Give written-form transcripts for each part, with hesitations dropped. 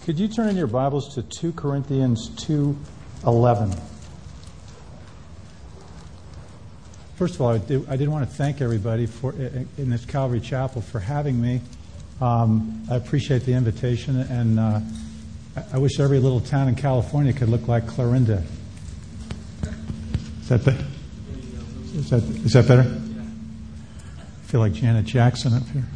Could you turn in your Bibles to 2 Corinthians 2:11? First of all, I did want to thank everybody in this Calvary Chapel for having me. I appreciate the invitation, and I wish every little town in California could look like Clarinda. Is that better? Is that better? I feel like Janet Jackson up here.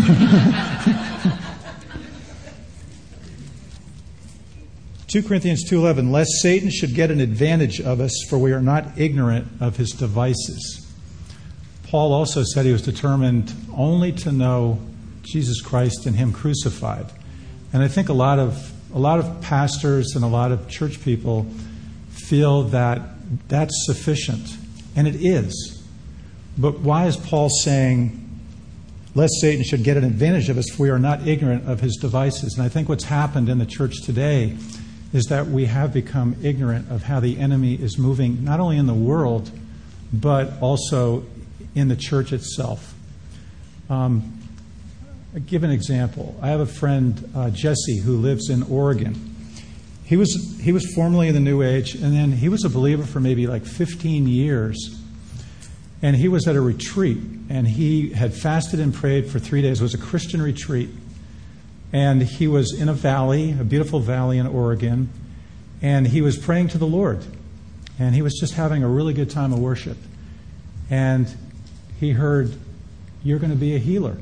2 Corinthians 2:11, lest Satan should get an advantage of us, for we are not ignorant of his devices. Paul also said he was determined only to know Jesus Christ and him crucified. And I think a lot of pastors and a lot of church people feel that that's sufficient. And it is. But why is Paul saying, lest Satan should get an advantage of us, for we are not ignorant of his devices? And I think what's happened in the church today is that we have become ignorant of how the enemy is moving, not only in the world, but also in the church itself. I'll give an example. I have a friend, Jesse, who lives in Oregon. He was formerly in the New Age, and then he was a believer for maybe like 15 years. And he was at a retreat, and he had fasted and prayed for 3 days. It was a Christian retreat. And he was in a valley, a beautiful valley in Oregon, and he was praying to the Lord. And he was just having a really good time of worship. And he heard, "You're going to be a healer."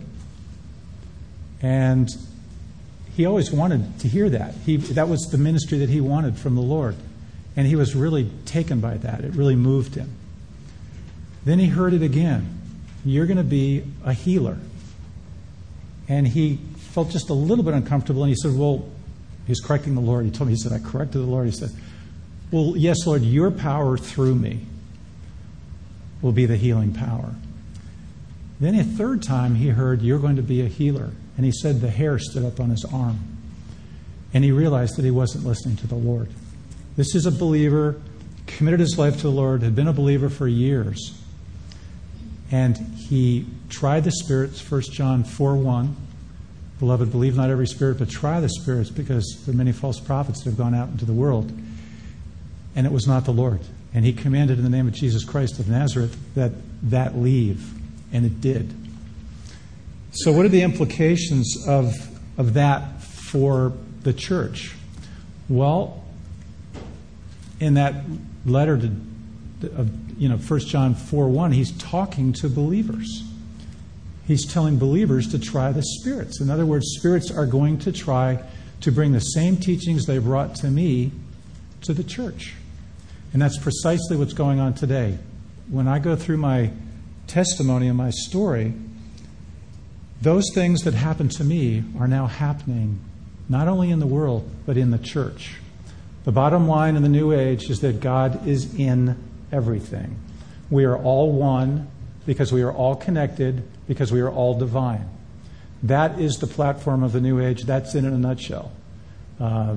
And he always wanted to hear that. That was the ministry that he wanted from the Lord. And he was really taken by that. It really moved him. Then he heard it again. "You're going to be a healer." And he felt just a little bit uncomfortable, and he said, well, he's correcting the Lord. He told me, he said, I corrected the Lord. He said, well, yes, Lord, your power through me will be the healing power. Then a third time he heard, "You're going to be a healer." And he said the hair stood up on his arm. And he realized that he wasn't listening to the Lord. This is a believer, committed his life to the Lord, had been a believer for years. And he tried the spirits, 1 John 4:1. Beloved, believe not every spirit, but try the spirits, because there are many false prophets that have gone out into the world. And it was not the Lord. And he commanded in the name of Jesus Christ of Nazareth that leave. And it did. So what are the implications of that for the church? Well, in that letter of 1 John 4:1, he's talking to believers. He's telling believers to try the spirits. In other words, spirits are going to try to bring the same teachings they brought to me to the church. And that's precisely what's going on today. When I go through my testimony and my story, those things that happened to me are now happening not only in the world, but in the church. The bottom line in the New Age is that God is in everything. We are all one because we are all connected, because we are all divine. That is the platform of the New Age. That's in a nutshell. The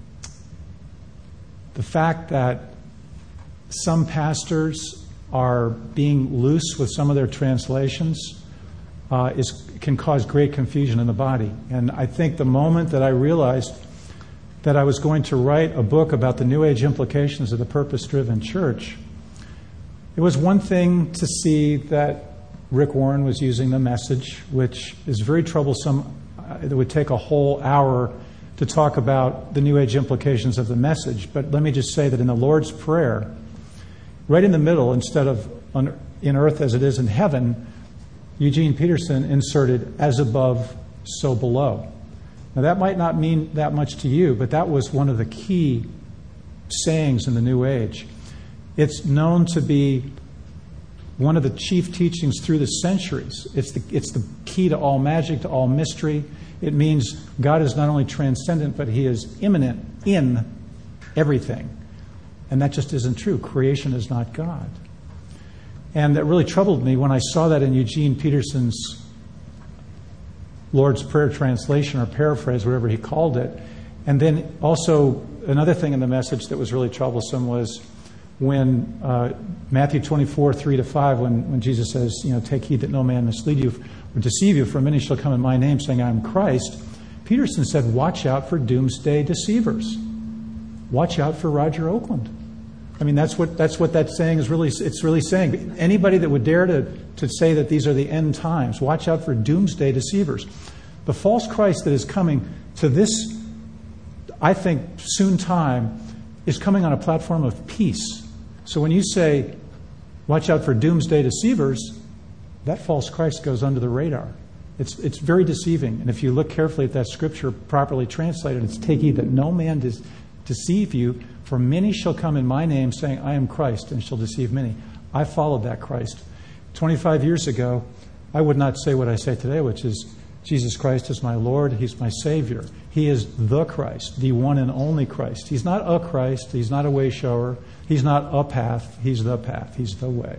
fact that some pastors are being loose with some of their translations can cause great confusion in the body. And I think the moment that I realized that I was going to write a book about the New Age implications of the purpose-driven church, it was one thing to see that Rick Warren was using the Message, which is very troublesome. It would take a whole hour to talk about the New Age implications of the Message. But let me just say that in the Lord's Prayer, right in the middle, instead of in earth as it is in heaven, Eugene Peterson inserted "as above, so below." Now that might not mean that much to you, but that was one of the key sayings in the New Age. It's known to be one of the chief teachings through the centuries. It's the key to all magic, to all mystery. It means God is not only transcendent, but he is immanent in everything. And that just isn't true. Creation is not God. And that really troubled me when I saw that in Eugene Peterson's Lord's Prayer translation or paraphrase, whatever he called it. And then also another thing in the Message that was really troublesome was when Matthew 24:3-5, when Jesus says, take heed that no man mislead you or deceive you, for many shall come in my name saying I am Christ. Peterson said, watch out for doomsday deceivers. Watch out for Roger Oakland. I mean, that's what that saying is really, it's really saying. Anybody that would dare to say that these are the end times, watch out for doomsday deceivers. The false Christ that is coming to this, I think, soon time, is coming on a platform of peace. So when you say, watch out for doomsday deceivers, that false Christ goes under the radar. It's very deceiving. And if you look carefully at that scripture properly translated, it's take heed that no man deceive you, for many shall come in my name saying, I am Christ, and shall deceive many. I followed that Christ. 25 years ago, I would not say what I say today, which is Jesus Christ is my Lord, He's my Savior. He is the Christ, the one and only Christ. He's not a Christ, He's not a way shower, He's not a path, He's the path, He's the way.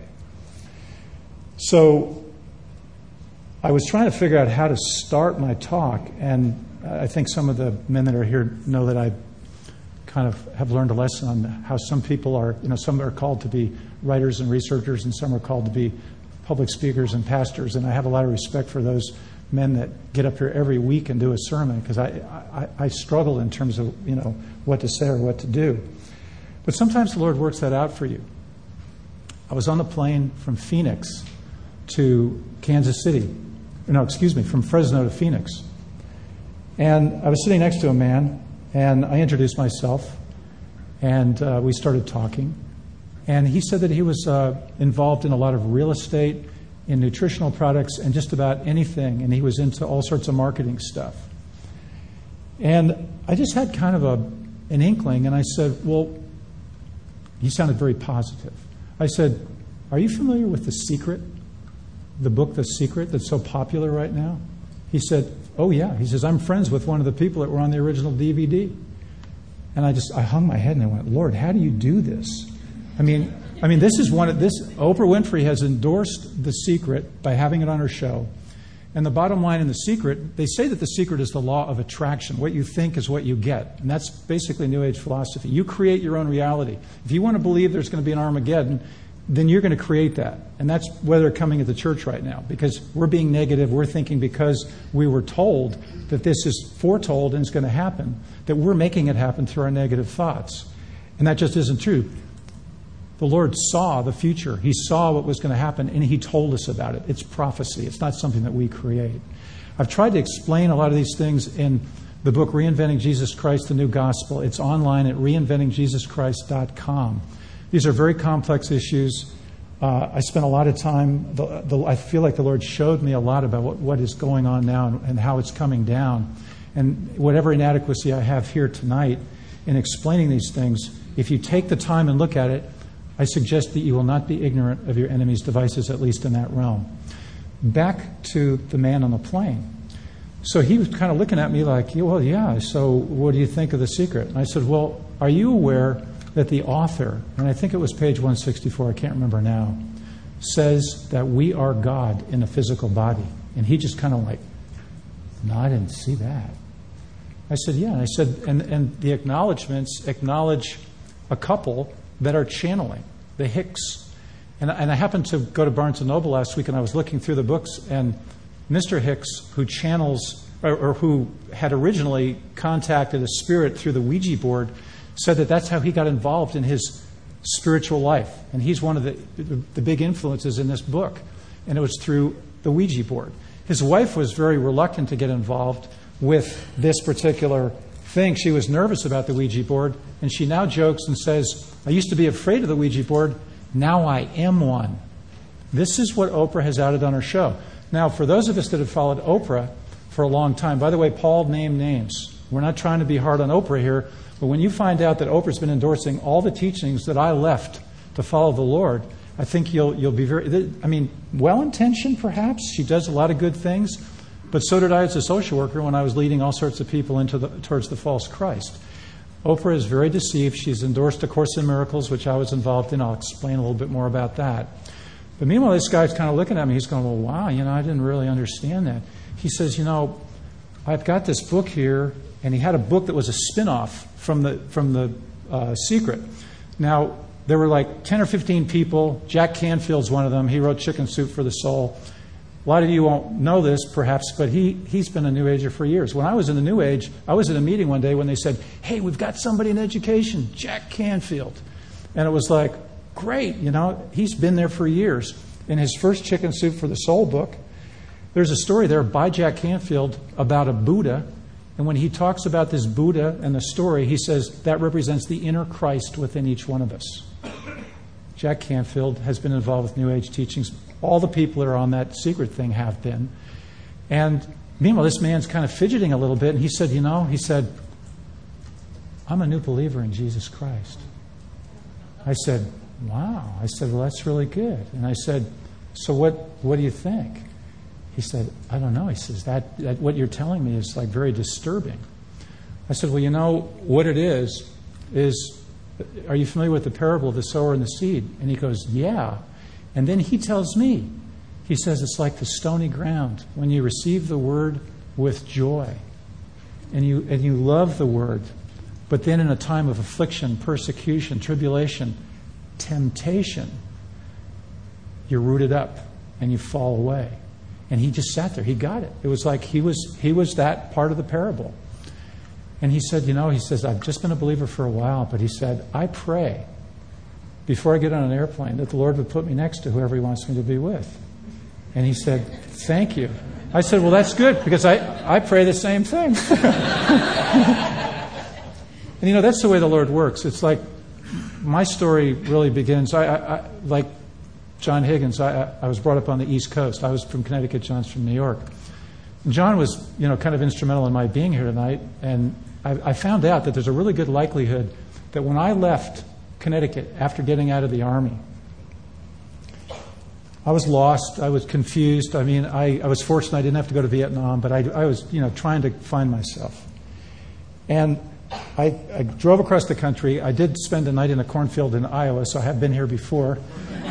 So I was trying to figure out how to start my talk, and I think some of the men that are here know that I kind of have learned a lesson on how some people are, some are called to be writers and researchers, and some are called to be public speakers and pastors, and I have a lot of respect for those men that get up here every week and do a sermon, because I struggle in terms of, what to say or what to do. But sometimes the Lord works that out for you. I was on the plane from Phoenix to Kansas City. From Fresno to Phoenix. And I was sitting next to a man, and I introduced myself, and we started talking. And he said that he was involved in a lot of real estate, in nutritional products, and just about anything. And he was into all sorts of marketing stuff. And I just had kind of an inkling, and I said, well, he sounded very positive. I said, are you familiar with The Secret? The book, The Secret, that's so popular right now? He said, oh yeah. He says, I'm friends with one of the people that were on the original DVD. And I hung my head and I went, Lord, how do you do this? I mean, this is Oprah Winfrey has endorsed The Secret by having it on her show. And the bottom line in The Secret, they say that The Secret is the law of attraction. What you think is what you get. And that's basically New Age philosophy. You create your own reality. If you want to believe there's going to be an Armageddon, then you're going to create that. And that's where they're coming at the church right now, because we're being negative. We're thinking because we were told that this is foretold and it's going to happen, that we're making it happen through our negative thoughts. And that just isn't true. The Lord saw the future. He saw what was going to happen, and He told us about it. It's prophecy. It's not something that we create. I've tried to explain a lot of these things in the book Reinventing Jesus Christ, the New Gospel. It's online at reinventingjesuschrist.com. These are very complex issues. I spent a lot of time. I feel like the Lord showed me a lot about what is going on now and how it's coming down. And whatever inadequacy I have here tonight in explaining these things, if you take the time and look at it, I suggest that you will not be ignorant of your enemy's devices, at least in that realm. Back to the man on the plane. So he was kind of looking at me like, well, yeah, so what do you think of The Secret? And I said, well, are you aware that the author, and I think it was page 164, I can't remember now, says that we are God in a physical body? And he just kind of like, no, I didn't see that. I said, yeah. And I said, and the acknowledgments acknowledge a couple that are channeling, the Hicks. And I happened to go to Barnes & Noble last week, and I was looking through the books, and Mr. Hicks, who channels, or who had originally contacted a spirit through the Ouija board, said that that's how he got involved in his spiritual life. And he's one of the big influences in this book. And it was through the Ouija board. His wife was very reluctant to get involved with this particular thing. She was nervous about the Ouija board. And she now jokes and says, I used to be afraid of the Ouija board. Now I am one. This is what Oprah has outed on her show. Now, for those of us that have followed Oprah for a long time, by the way, Paul named names. We're not trying to be hard on Oprah here. But when you find out that Oprah's been endorsing all the teachings that I left to follow the Lord, I think you'll be very, well-intentioned perhaps. She does a lot of good things. But so did I as a social worker when I was leading all sorts of people towards the false Christ. Oprah is very deceived. She's endorsed A Course in Miracles, which I was involved in. I'll explain a little bit more about that. But meanwhile, this guy's kind of looking at me. He's going, well, wow, I didn't really understand that. He says, I've got this book here. And he had a book that was a spin-off from the Secret. Now, there were like 10 or 15 people. Jack Canfield's one of them. He wrote Chicken Soup for the Soul. A lot of you won't know this, perhaps, but he's been a New Ager for years. When I was in the New Age, I was at a meeting one day when they said, hey, we've got somebody in education, Jack Canfield. And it was like, great, he's been there for years. In his first Chicken Soup for the Soul book, there's a story there by Jack Canfield about a Buddha. And when he talks about this Buddha and the story, he says that represents the inner Christ within each one of us. Jack Canfield has been involved with New Age teachings. All the people that are on that secret thing have been. And meanwhile, this man's kind of fidgeting a little bit. And he said, I'm a new believer in Jesus Christ. I said, wow. I said, well, that's really good. And I said, so what do you think? He said, I don't know. He says, that what you're telling me is like very disturbing. I said, well, what it is, are you familiar with the parable of the sower and the seed? And he goes, yeah. And then he tells me, he says, it's like the stony ground when you receive the word with joy and you love the word, but then in a time of affliction, persecution, tribulation, temptation, you're rooted up and you fall away. And he just sat there. He got it. It was like he was that part of the parable. And he said, he says, I've just been a believer for a while, but he said, I pray before I get on an airplane that the Lord would put me next to whoever he wants me to be with. And he said, thank you. I said, well, that's good because I pray the same thing. And that's the way the Lord works. It's like my story really begins, I like John Higgins, I was brought up on the East Coast. I was from Connecticut, John's from New York. And John was, kind of instrumental in my being here tonight. And I found out that there's a really good likelihood that when I left Connecticut after getting out of the Army, I was lost. I was confused. I mean, I was fortunate I didn't have to go to Vietnam, but I was, trying to find myself. And I drove across the country. I did spend a night in a cornfield in Iowa, so I have been here before.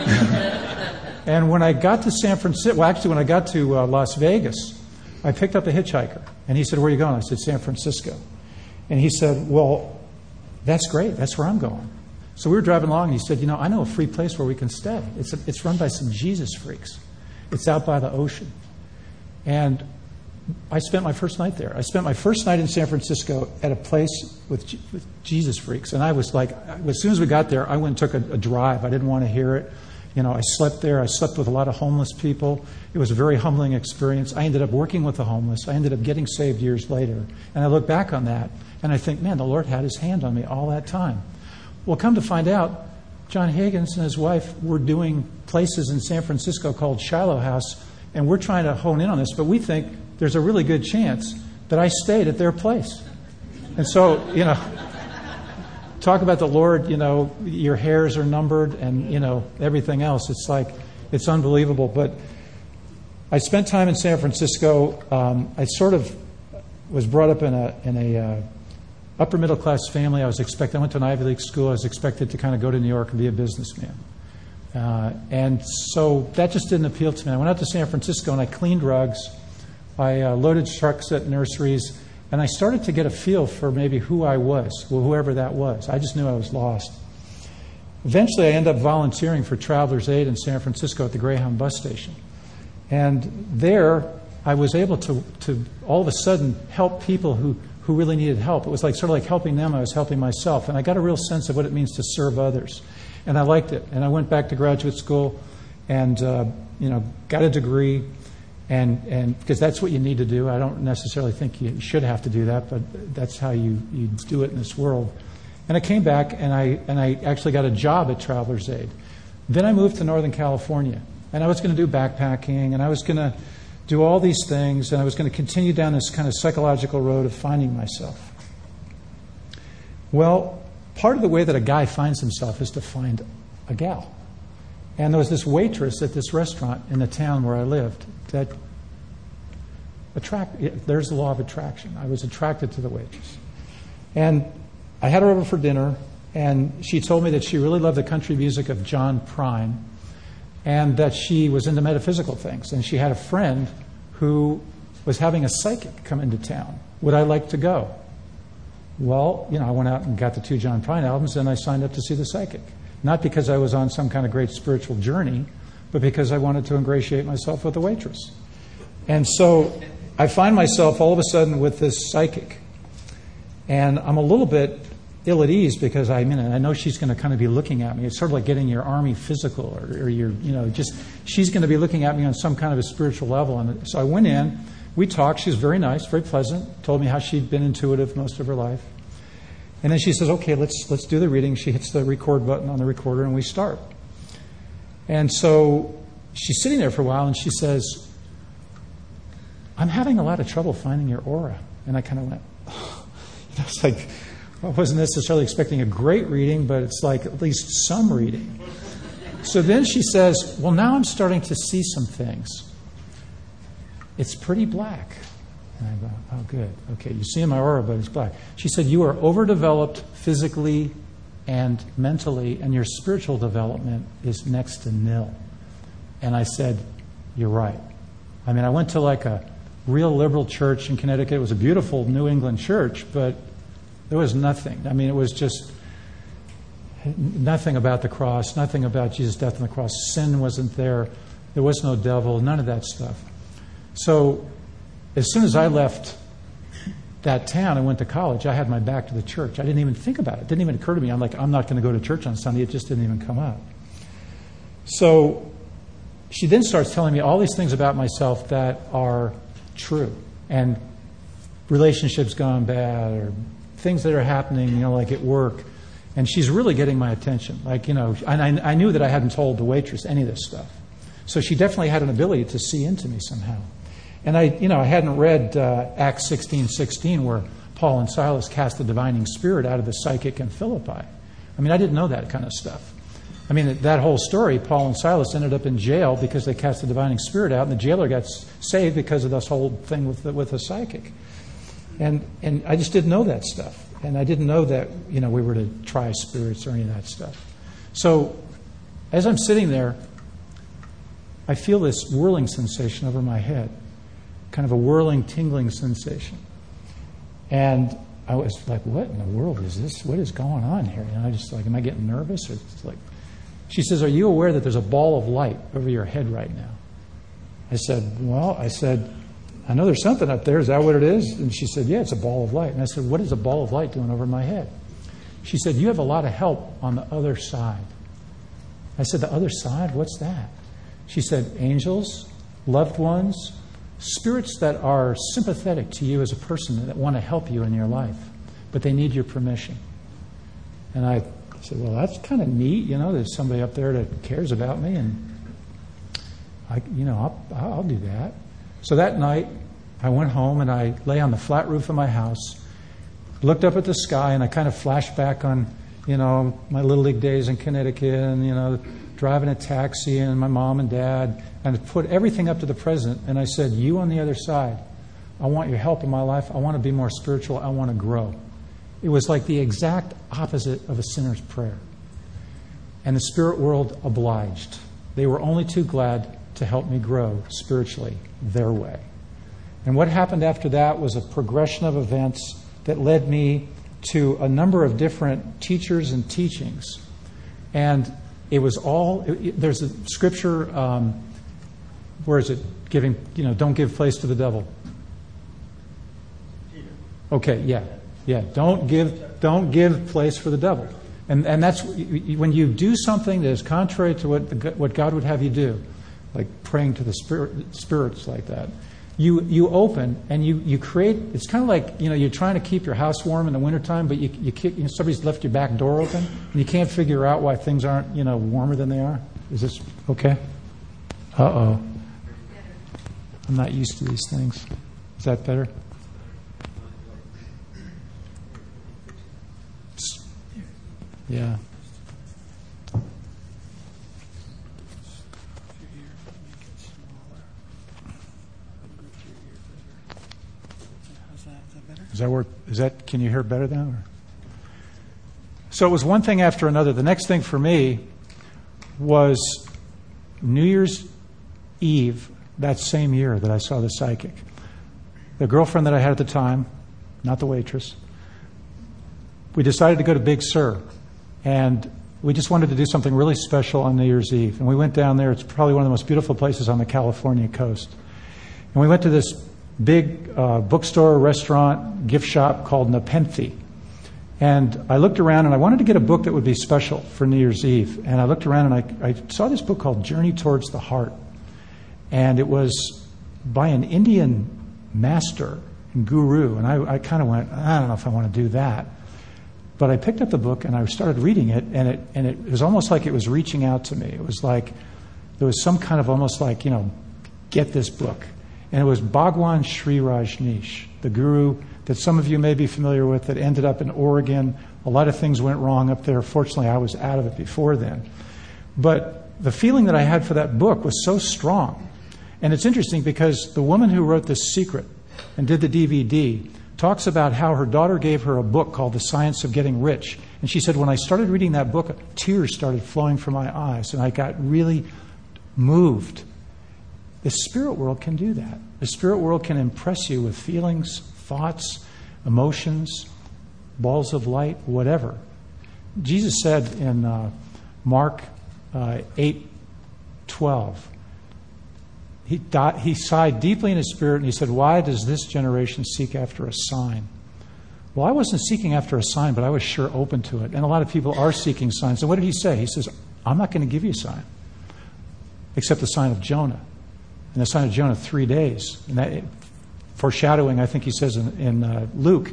And when I got to San Francisco, when I got to Las Vegas, I picked up a hitchhiker. And he said, where are you going? I said, San Francisco. And he said, well, that's great. That's where I'm going. So we were driving along, and he said, I know a free place where we can stay. It's run by some Jesus freaks. It's out by the ocean. And I spent my first night there. I spent my first night in San Francisco at a place with Jesus freaks. And I was like, as soon as we got there, I went and took a drive. I didn't want to hear it. I slept there. I slept with a lot of homeless people. It was a very humbling experience. I ended up working with the homeless. I ended up getting saved years later. And I look back on that, and I think, man, the Lord had his hand on me all that time. Well, come to find out, John Higgins and his wife were doing places in San Francisco called Shiloh House, and we're trying to hone in on this, but we think there's a really good chance that I stayed at their place. And so, talk about the Lord, your hairs are numbered and, everything else. It's like, it's unbelievable. But I spent time in San Francisco. I sort of was brought up in a upper middle class family. I went to an Ivy League school. I was expected to kind of go to New York and be a businessman. And so that just didn't appeal to me. I went out to San Francisco and I cleaned rugs. I loaded trucks at nurseries. And I started to get a feel for maybe who I was, whoever that was. I just knew I was lost. Eventually, I ended up volunteering for Travelers Aid in San Francisco at the Greyhound bus station. And there, I was able to all of a sudden help people who really needed help. It was sort of like helping them, I was helping myself. And I got a real sense of what it means to serve others. And I liked it. And I went back to graduate school and, got a degree. And because that's what you need to do. I don't necessarily think you should have to do that, but that's how you do it in this world. And I came back and I actually got a job at Travelers Aid. Then I moved to Northern California, and I was going to do backpacking, and I was going to do all these things, and I was going to continue down this kind of psychological road of finding myself. Well, part of the way that a guy finds himself is to find a gal. And there was this waitress at this restaurant in the town where I lived that there's the law of attraction. I was attracted to the waitress. And I had her over for dinner, and she told me that she really loved the country music of John Prine and that she was into metaphysical things. And she had a friend who was having a psychic come into town. Would I like to go? Well, I went out and got the 2 John Prine albums, and I signed up to see the psychic. Not because I was on some kind of great spiritual journey, but because I wanted to ingratiate myself with the waitress. And so I find myself all of a sudden with this psychic. And I'm a little bit ill at ease because I know she's going to kind of be looking at me. It's sort of like getting your army physical or your, she's going to be looking at me on some kind of a spiritual level. And so I went in, we talked. She was very nice, very pleasant, told me how she'd been intuitive most of her life. And then she says, okay, let's do the reading. She hits the record button on the recorder and we start. And so she's sitting there for a while and she says, I'm having a lot of trouble finding your aura. And I kind of went, it's like, I wasn't necessarily expecting a great reading, but it's like at least some reading. So then she says, well, now I'm starting to see some things. It's pretty black. And I go, oh, good. Okay, you see in my aura, but it's black. She said, you are overdeveloped physically and mentally, and your spiritual development is next to nil. And I said, you're right. I mean, I went to like a real liberal church in Connecticut. It was a beautiful New England church, but there was nothing. I mean, it was just nothing about the cross, nothing about Jesus' death on the cross. Sin wasn't there. There was no devil, none of that stuff. So as soon as I left that town and went to college, I had my back to the church. I didn't even think about it. It didn't even occur to me. I'm like, I'm not going to go to church on Sunday. It just didn't even come up. So she then starts telling me all these things about myself that are true. And relationships gone bad or things that are happening, like at work. And she's really getting my attention. And I knew that I hadn't told the waitress any of this stuff. So she definitely had an ability to see into me somehow. And I hadn't read Acts 16:16 where Paul and Silas cast the divining spirit out of the psychic in Philippi. I mean, I didn't know that kind of stuff. I mean, that whole story, Paul and Silas ended up in jail because they cast the divining spirit out, and the jailer got saved because of this whole thing with the psychic. And I just didn't know that stuff. And I didn't know that, we were to try spirits or any of that stuff. So as I'm sitting there, I feel this whirling sensation over my head, kind of a whirling, tingling sensation. And I was like, what in the world is this? What is going on here? And I just like, am I getting nervous? Or it's like, she says, are you aware that there's a ball of light over your head right now? I said, I know there's something up there. Is that what it is? And she said, yeah, it's a ball of light. And I said, what is a ball of light doing over my head? She said, you have a lot of help on the other side. I said, the other side? What's that? She said, angels, loved ones, spirits that are sympathetic to you as a person that want to help you in your life, but they need your permission. And I said, well, that's kind of neat, there's somebody up there that cares about me, and I'll do that. So that night, I went home and I lay on the flat roof of my house, looked up at the sky, and I kind of flashed back on, my Little League days in Connecticut and, driving a taxi and my mom and dad, and put everything up to the present. And I said, you on the other side, I want your help in my life. I want to be more spiritual. I want to grow. It was like the exact opposite of a sinner's prayer. And the spirit world obliged. They were only too glad to help me grow spiritually their way. And what happened after that was a progression of events that led me to a number of different teachers and teachings. And it was all, there's a scripture, where is it? Giving, don't give place to the devil. Okay, yeah. Don't give place for the devil. And that's when you do something that is contrary to what God would have you do, like praying to the spirits like that. You open and you create. It's kind of like you're trying to keep your house warm in the wintertime, but somebody's left your back door open and you can't figure out why things aren't warmer than they are. Is this okay? I'm not used to these things. Is that better? Yeah. Does that work? Can you hear better now? Or? So it was one thing after another. The next thing for me was New Year's Eve that same year that I saw the psychic. The girlfriend that I had at the time, not the waitress, we decided to go to Big Sur. And we just wanted to do something really special on New Year's Eve. And we went down there. It's probably one of the most beautiful places on the California coast. And we went to this big bookstore, restaurant, gift shop called Nepenthe. And I looked around and I wanted to get a book that would be special for New Year's Eve. And I looked around and I saw this book called Journey Towards the Heart. And it was by an Indian master and guru. And I kind of went, I don't know if I want to do that. But I picked up the book and I started reading it, and it was almost like it was reaching out to me. It was like there was some kind of almost like, get this book. And it was Bhagwan Sri Rajneesh, the guru that some of you may be familiar with, that ended up in Oregon. A lot of things went wrong up there. Fortunately, I was out of it before then. But the feeling that I had for that book was so strong. And it's interesting because the woman who wrote this secret and did the DVD talks about how her daughter gave her a book called The Science of Getting Rich. And she said, when I started reading that book, tears started flowing from my eyes, and I got really moved. The spirit world can do that. The spirit world can impress you with feelings, thoughts, emotions, balls of light, whatever. Jesus said in Mark 8:12, he sighed deeply in his spirit and he said, why does this generation seek after a sign? Well, I wasn't seeking after a sign, but I was sure open to it. And a lot of people are seeking signs. And what did he say? He says, I'm not going to give you a sign, except the sign of Jonah. And the sign of Jonah, 3 days. And that foreshadowing, I think he says in Luke,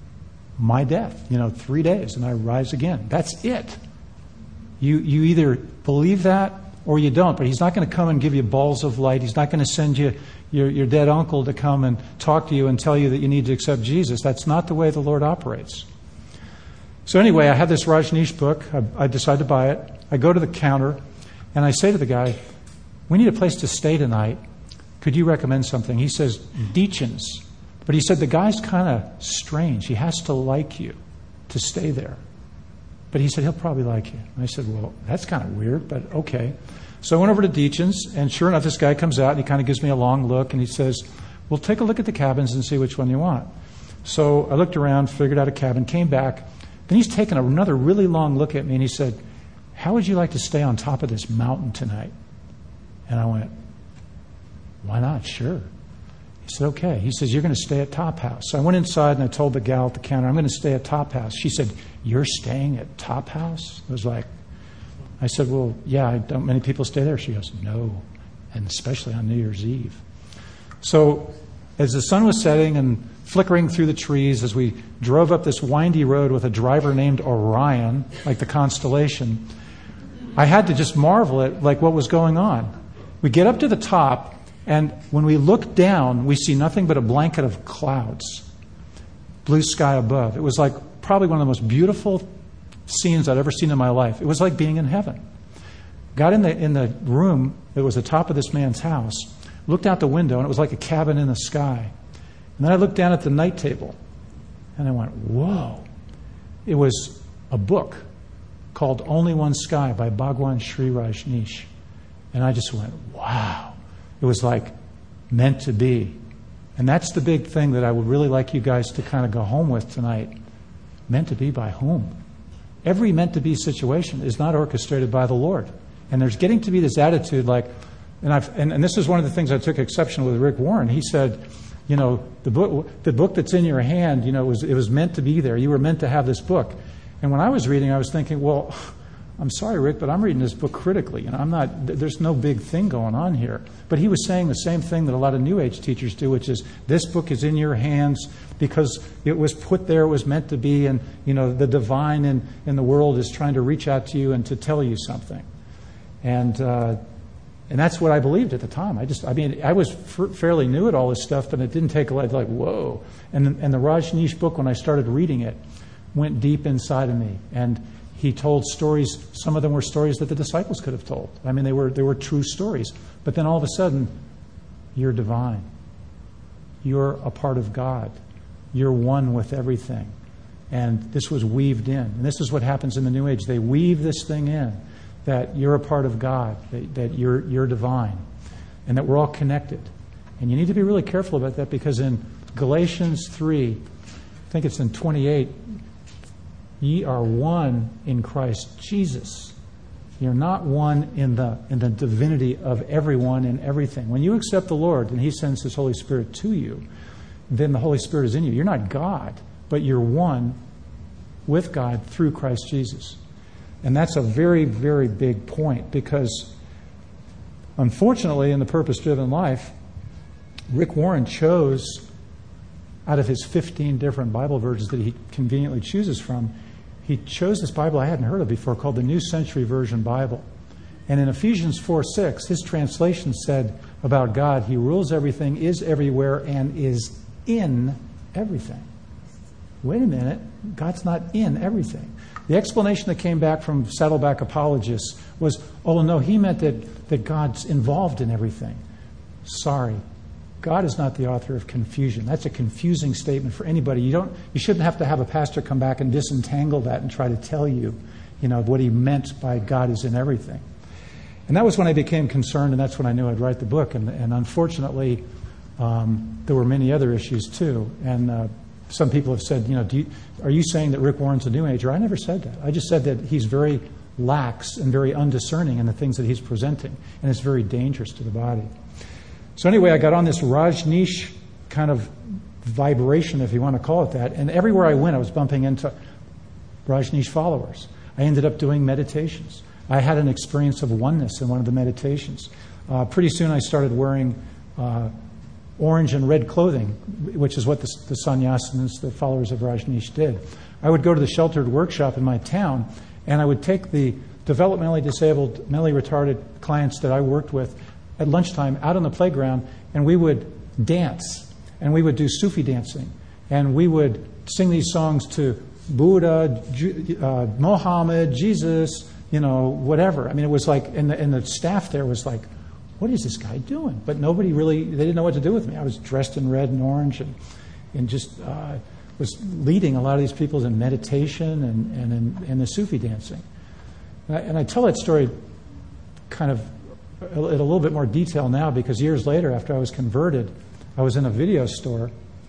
my death, 3 days, and I rise again. That's it. You either believe that or you don't. But he's not going to come and give you balls of light. He's not going to send you your dead uncle to come and talk to you and tell you that you need to accept Jesus. That's not the way the Lord operates. So anyway, I had this Rajneesh book. I decided to buy it. I go to the counter, and I say to the guy, we need a place to stay tonight. Could you recommend something? He says, Deachin's. But he said, the guy's kind of strange. He has to like you to stay there. But he said, he'll probably like you. And I said, well, that's kind of weird, but okay. So I went over to Deachin's, and sure enough, this guy comes out, and he kind of gives me a long look, and he says, well, take a look at the cabins and see which one you want. So I looked around, figured out a cabin, came back. Then he's taken another really long look at me, and he said, how would you like to stay on top of this mountain tonight? And I went, why not? Sure. He said, okay. He says, you're going to stay at Top House. So I went inside and I told the gal at the counter, I'm going to stay at Top House. She said, you're staying at Top House? I was like, I said, well, yeah, don't many people stay there? She goes, no, and especially on New Year's Eve. So as the sun was setting and flickering through the trees, as we drove up this windy road with a driver named Orion, like the constellation, I had to just marvel at like what was going on. We get up to the top, and when we look down, we see nothing but a blanket of clouds, blue sky above. It was like probably one of the most beautiful scenes I'd ever seen in my life. It was like being in heaven. Got in the room that was the top of this man's house, looked out the window, and it was like a cabin in the sky. And then I looked down at the night table, and I went, whoa. It was a book called Only One Sky by Bhagwan Sri Rajneesh. And I just went, wow. It was like meant to be. And that's the big thing that I would really like you guys to kind of go home with tonight. Meant to be by whom? Every meant to be situation is not orchestrated by the Lord. And there's getting to be this attitude like, and this is one of the things I took exception with Rick Warren. He said, the book that's in your hand, it was meant to be there. You were meant to have this book. And when I was reading, I was thinking, well, I'm sorry, Rick, but I'm reading this book critically. There's no big thing going on here. But he was saying the same thing that a lot of New Age teachers do, which is this book is in your hands because it was put there, it was meant to be, and the divine in the world is trying to reach out to you and to tell you something. And that's what I believed at the time. I was fairly new at all this stuff, but it didn't take a lot, like, whoa. And the Rajneesh book, when I started reading it, went deep inside of me. And he told stories. Some of them were stories that the disciples could have told. They were true stories. But then all of a sudden, you're divine. You're a part of God. You're one with everything. And this was weaved in. And this is what happens in the New Age. They weave this thing in, that you're a part of God, that you're divine, and that we're all connected. And you need to be really careful about that, because in Galatians 3, I think it's in 28, ye are one in Christ Jesus. You're not one in the divinity of everyone and everything. When you accept the Lord and He sends His Holy Spirit to you, then the Holy Spirit is in you. You're not God, but you're one with God through Christ Jesus. And that's a very, very big point, because unfortunately in the purpose-driven life, Rick Warren chose, out of his 15 different Bible versions that he conveniently chooses from, he chose this Bible I hadn't heard of before called the New Century Version Bible. And in Ephesians 4:6, his translation said about God, He rules everything, is everywhere, and is in everything. Wait a minute, God's not in everything. The explanation that came back from Saddleback apologists was, oh no, he meant that God's involved in everything. Sorry. God is not the author of confusion. That's a confusing statement for anybody. You shouldn't have to have a pastor come back and disentangle that and try to tell you, what he meant by God is in everything. And that was when I became concerned, and that's when I knew I'd write the book. And unfortunately, there were many other issues too. And some people have said, are you saying that Rick Warren's a New Ager? I never said that. I just said that he's very lax and very undiscerning in the things that he's presenting, and it's very dangerous to the body. So anyway, I got on this Rajneesh kind of vibration, if you want to call it that, and everywhere I went, I was bumping into Rajneesh followers. I ended up doing meditations. I had an experience of oneness in one of the meditations. Pretty soon I started wearing orange and red clothing, which is what the sannyasins, the followers of Rajneesh, did. I would go to the sheltered workshop in my town, and I would take the developmentally disabled, mentally retarded clients that I worked with at lunchtime out on the playground, and we would dance, and we would do Sufi dancing, and we would sing these songs to Buddha, Mohammed, Jesus, whatever. I mean, it was like, and the staff there was like, what is this guy doing? But nobody really, they didn't know what to do with me. I was dressed in red and orange and just was leading a lot of these people in meditation and in the Sufi dancing. And I tell that story kind of in a little bit more detail now, because years later, after I was converted, I was in a video store,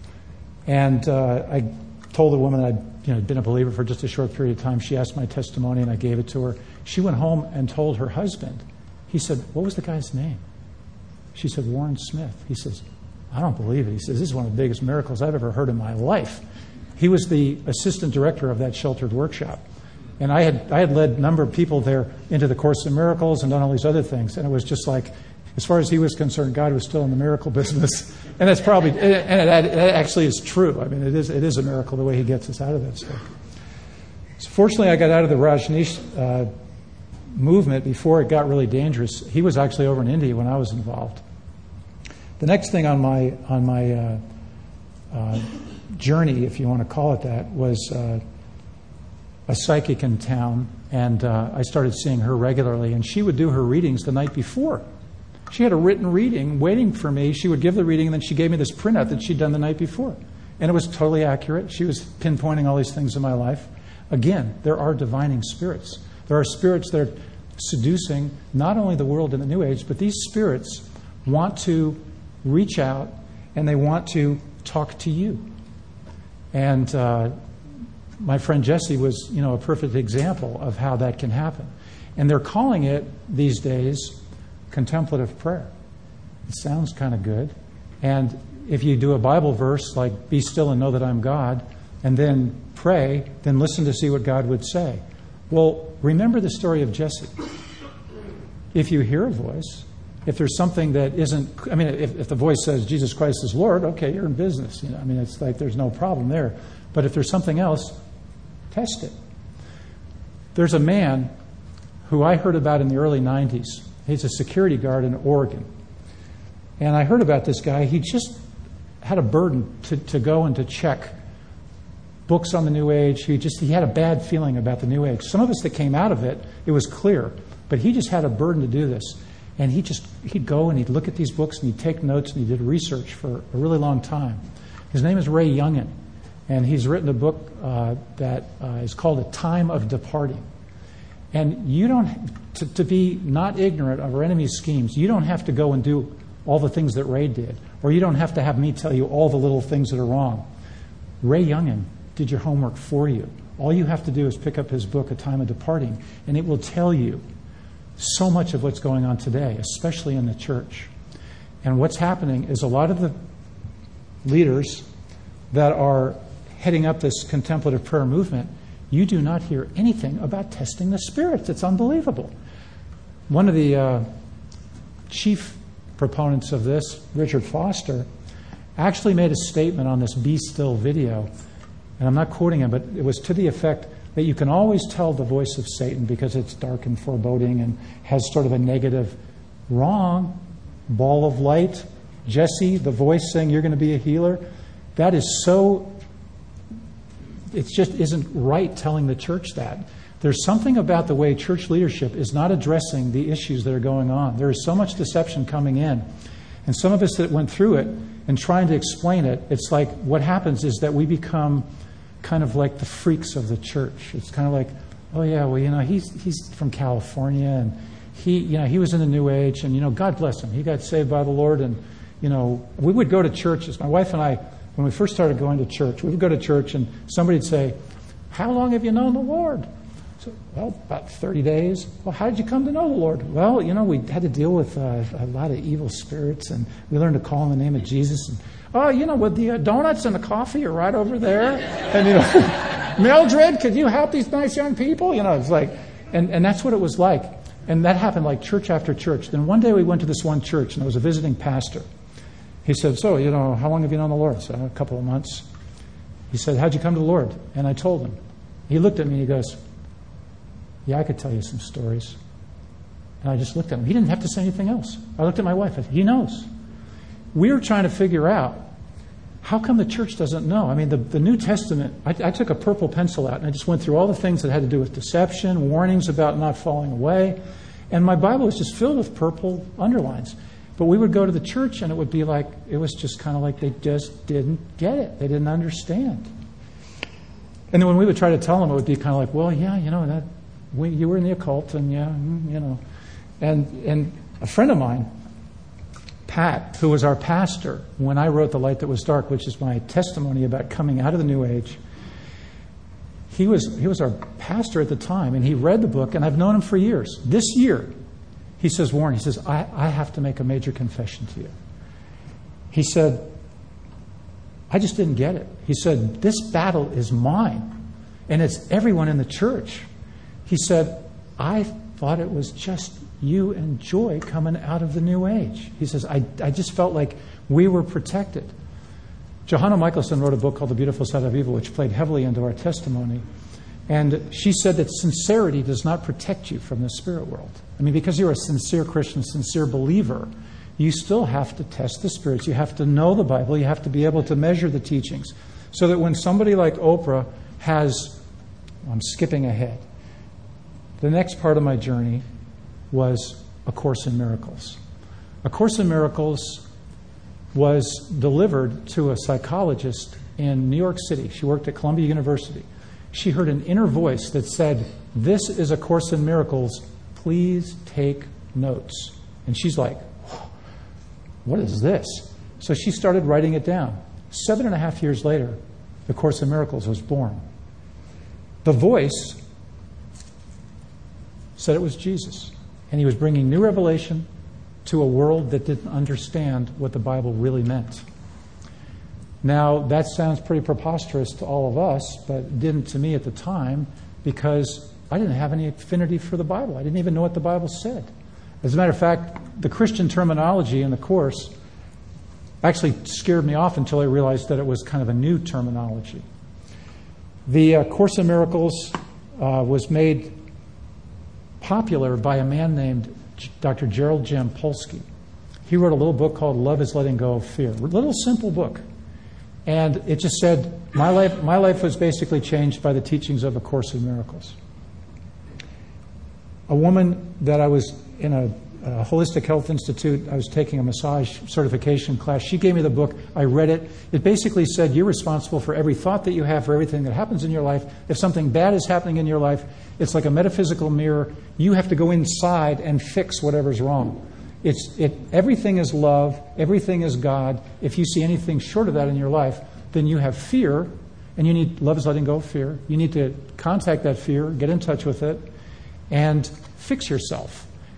and I told the woman I'd been a believer for just a short period of time. She asked my testimony, and I gave it to her. She went home and told her husband. He said, what was the guy's name? She said, Warren Smith. He says, I don't believe it. He says, this is one of the biggest miracles I've ever heard in my life. He was the assistant director of that sheltered workshop. And I had led a number of people there into the Course in Miracles and done all these other things. And it was just like, as far as he was concerned, God was still in the miracle business. And that's probably, and it actually is true. I mean, it is a miracle the way He gets us out of that stuff. So fortunately, I got out of the Rajneesh movement before it got really dangerous. He was actually over in India when I was involved. The next thing on my journey, if you want to call it that, was a psychic in town, and I started seeing her regularly, and she would do her readings the night before. She had a written reading waiting for me. She would give the reading, and then she gave me this printout that she'd done the night before. And it was totally accurate. She was pinpointing all these things in my life. Again, there are divining spirits. There are spirits that are seducing not only the world in the New Age, but these spirits want to reach out, and they want to talk to you. And my friend Jesse was, a perfect example of how that can happen. And they're calling it these days contemplative prayer. It sounds kind of good. And if you do a Bible verse like, be still and know that I'm God, and then pray, then listen to see what God would say. Well, remember the story of Jesse. If you hear a voice, if there's something that isn't, if the voice says Jesus Christ is Lord, okay, you're in business. It's like there's no problem there. But if there's something else, test it. There's a man who I heard about in the early 90s. He's a security guard in Oregon. And I heard about this guy. He just had a burden to go and to check books on the New Age. He had a bad feeling about the New Age. Some of us that came out of it, it was clear. But he just had a burden to do this. And he'd go and he'd look at these books and he'd take notes and he did research for a really long time. His name is Ray Youngin. And he's written a book that is called A Time of Departing. And you don't, to be not ignorant of our enemy's schemes, you don't have to go and do all the things that Ray did. Or you don't have to have me tell you all the little things that are wrong. Ray Youngin did your homework for you. All you have to do is pick up his book, A Time of Departing, and it will tell you so much of what's going on today, especially in the church. And what's happening is a lot of the leaders that are heading up this contemplative prayer movement, you do not hear anything about testing the spirits. It's unbelievable. One of the chief proponents of this, Richard Foster, actually made a statement on this Be Still video, and I'm not quoting him, but it was to the effect that you can always tell the voice of Satan because it's dark and foreboding and has sort of a negative, wrong, ball of light, Jesse, the voice saying you're going to be a healer. That is so, it just isn't right telling the church that. There's something about the way church leadership is not addressing the issues that are going on. There is so much deception coming in. And some of us that went through it and trying to explain it, it's like what happens is that we become kind of like the freaks of the church. It's kind of like, oh yeah, well, he's from California and he was in the New Age and, God bless him. He got saved by the Lord and, we would go to churches. My wife and I, when we first started going to church, we would go to church and somebody would say, how long have you known the Lord? So, well, about 30 days. Well, how did you come to know the Lord? Well, we had to deal with a lot of evil spirits, and we learned to call in the name of Jesus. And, with the donuts and the coffee are right over there. And, Mildred, could you help these nice young people? It's like, and that's what it was like. And that happened like church after church. Then one day we went to this one church, and there was a visiting pastor. He said, so, how long have you known the Lord? So, a couple of months. He said, how'd you come to the Lord? And I told him. He looked at me and he goes, yeah, I could tell you some stories. And I just looked at him. He didn't have to say anything else. I looked at my wife. He knows. We were trying to figure out, how come the church doesn't know? I mean, the New Testament, I took a purple pencil out and I just went through all the things that had to do with deception, warnings about not falling away. And my Bible was just filled with purple underlines. But we would go to the church and it would be like, it was just kind of like they just didn't get it. They didn't understand. And then when we would try to tell them, it would be kind of like, well, yeah, you were in the occult, and and a friend of mine, Pat, who was our pastor when I wrote The Light That Was Dark, which is my testimony about coming out of the New Age. He was our pastor at the time, and he read the book, and I've known him for years. This year, he says, Warren, I have to make a major confession to you. He said, I just didn't get it. He said, this battle is mine, and it's everyone in the church. He said, I thought it was just you and Joy coming out of the New Age. He says, I just felt like we were protected. Johanna Michelson wrote a book called The Beautiful Side of Evil, which played heavily into our testimony. And she said that sincerity does not protect you from the spirit world. I mean, because you're a sincere Christian, sincere believer, you still have to test the spirits. You have to know the Bible. You have to be able to measure the teachings. So that when somebody like Oprah has, I'm skipping ahead, the next part of my journey was A Course in Miracles. A Course in Miracles was delivered to a psychologist in New York City. She worked at Columbia University. She heard an inner voice that said, this is A Course in Miracles. Please take notes. And she's like, what is this? So she started writing it down. 7.5 years later, The Course in Miracles was born. The voice said it was Jesus. And he was bringing new revelation to a world that didn't understand what the Bible really meant. Now, that sounds pretty preposterous to all of us, but it didn't to me at the time because I didn't have any affinity for the Bible. I didn't even know what the Bible said. As a matter of fact, the Christian terminology in the Course actually scared me off until I realized that it was kind of a new terminology. The Course in Miracles was made popular by a man named Dr. Gerald Jampolsky. He wrote a little book called Love is Letting Go of Fear. A little simple book. And it just said, my life was basically changed by the teachings of A Course in Miracles. A woman that I was in a Holistic Health Institute, I was taking a massage certification class. She gave me the book. I read it. It basically said you're responsible for every thought that you have, for everything that happens in your life. If something bad is happening in your life, it's like a metaphysical mirror. You have to go inside and fix whatever's wrong. Everything is love. Everything is God. If you see anything short of that in your life, then you have fear, and love is letting go of fear. You need to contact that fear, get in touch with it, and fix yourself.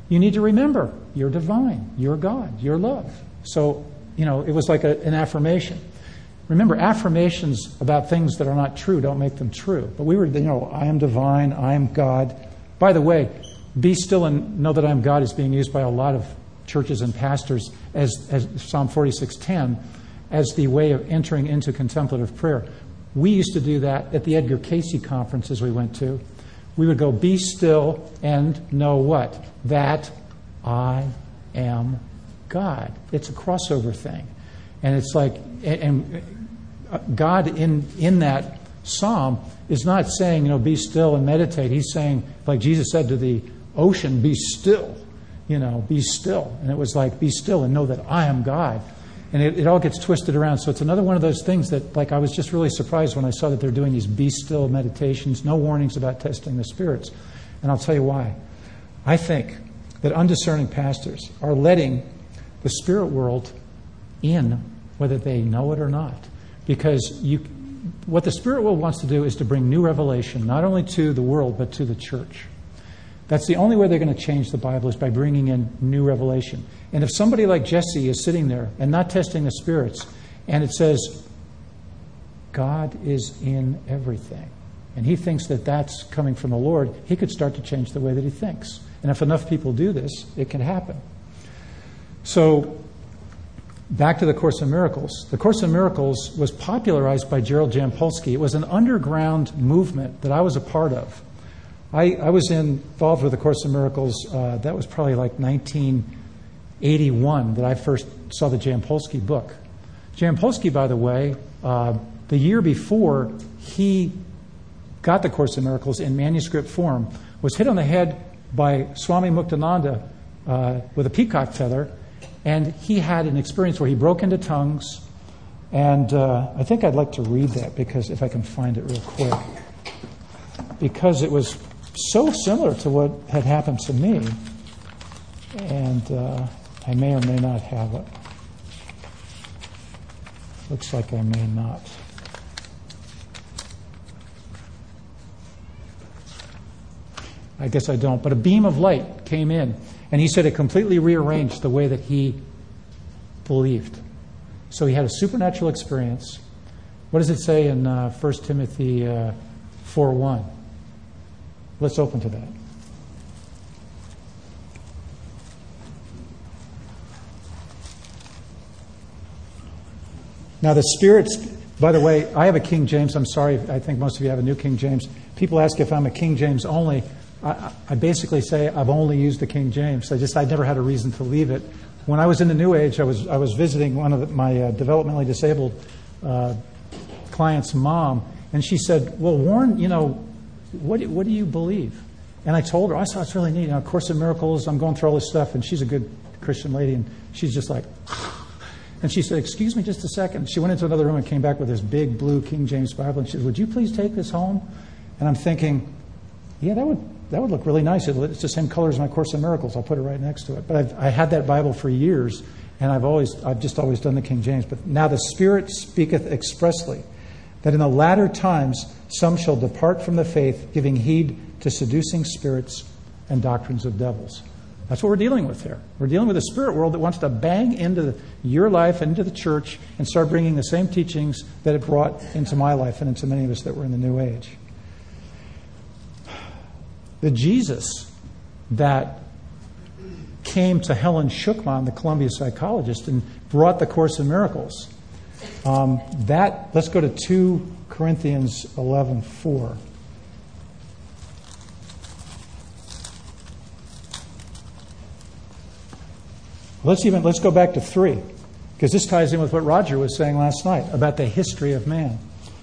you need to remember, you're divine, you're God, you're love. So, it was like an affirmation. Remember, affirmations about things that are not true don't make them true. But we were, I am divine, I am God. By the way, be still and know that I am God is being used by a lot of churches and pastors as Psalm 46:10 as the way of entering into contemplative prayer. We used to do that at the Edgar Casey conferences we went to. We would go, be still and know what? That I am God. It's a crossover thing. And it's like, and God in that psalm is not saying, be still and meditate. He's saying, like Jesus said to the ocean, be still, be still. And it was like, be still and know that I am God. And it all gets twisted around. So it's another one of those things that, I was just really surprised when I saw that they're doing these be still meditations, no warnings about testing the spirits. And I'll tell you why. I think that undiscerning pastors are letting the spirit world in, whether they know it or not. Because what the spirit world wants to do is to bring new revelation, not only to the world, but to the church. That's the only way they're going to change the Bible, is by bringing in new revelation. And if somebody like Jesse is sitting there and not testing the spirits, and it says, God is in everything, and he thinks that that's coming from the Lord, he could start to change the way that he thinks. And if enough people do this, it can happen. So, back to the Course in Miracles. The Course in Miracles was popularized by Gerald Jampolsky. It was an underground movement that I was a part of. I was involved with the Course in Miracles. That was probably like 1981 that I first saw the Jampolsky book. Jampolsky, by the way, the year before he got the Course in Miracles in manuscript form, was hit on the head by Swami Muktananda with a peacock feather, and he had an experience where he broke into tongues. And I think I'd like to read that, because if I can find it real quick, because it was so similar to what had happened to me, and I may or may not have it. Looks like I may not. I guess I don't. But a beam of light came in, and he said it completely rearranged the way that he believed. So he had a supernatural experience. What does it say in 1 Timothy 4:1? Let's open to that. Now the spirits, by the way, I have a King James. I'm sorry, I think most of you have a New King James. People ask if I'm a King James only. I basically say I've only used the King James. I never had a reason to leave it. When I was in the New Age, I was visiting one of my developmentally disabled client's mom, and she said, "Well, Warren, what do you believe?" And I told her, I thought it's really neat. Course in Miracles, I'm going through all this stuff, and she's a good Christian lady, and she's just like, and she said, "Excuse me just a second." She went into another room and came back with this big blue King James Bible, and she said, "Would you please take this home?" And I'm thinking, yeah, that would look really nice. It's the same color as my Course in Miracles. I'll put it right next to it. But I had that Bible for years, and I've just always done the King James. But now the Spirit speaketh expressly, that in the latter times some shall depart from the faith, giving heed to seducing spirits and doctrines of devils. That's what we're dealing with here. We're dealing with a spirit world that wants to bang into your life and into the church and start bringing the same teachings that it brought into my life and into many of us that were in the New Age. The Jesus that came to Helen Schuckman, the Columbia psychologist, and brought the Course in Miracles, let's go to 2 Corinthians 11:4. Let's go back to 3, because this ties in with what Roger was saying last night about the history of man.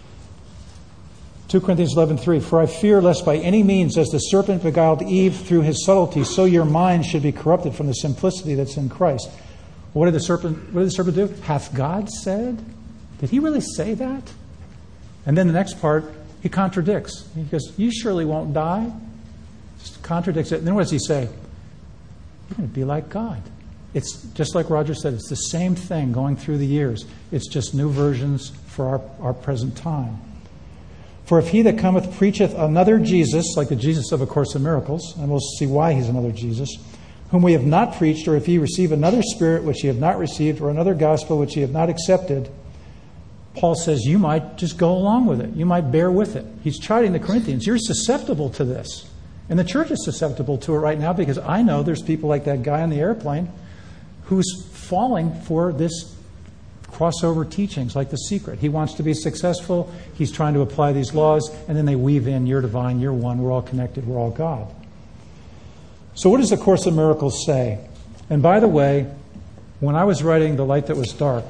2 Corinthians 11:3, "For I fear lest by any means, as the serpent beguiled Eve through his subtlety, so your mind should be corrupted from the simplicity that's in Christ." What did the serpent do? "Hath God said?" Did he really say that? And then the next part, he contradicts. He goes, "You surely won't die." Just contradicts it. And then what does he say? You're going to be like God. It's just like Roger said, it's the same thing going through the years. It's just new versions for our present time. "For if he that cometh preacheth another Jesus," like the Jesus of A Course in Miracles, and we'll see why he's another Jesus, whom we have not preached, or if ye receive another spirit which ye have not received, or another gospel which ye have not accepted, Paul says you might just go along with it. You might bear with it. He's chiding the Corinthians. You're susceptible to this. And the church is susceptible to it right now, because I know there's people like that guy on the airplane who's falling for this crossover teachings like The Secret. He wants to be successful. He's trying to apply these laws, and then they weave in, you're divine, you're one, we're all connected, we're all God. So what does the Course in Miracles say? And by the way, when I was writing The Light That Was Dark,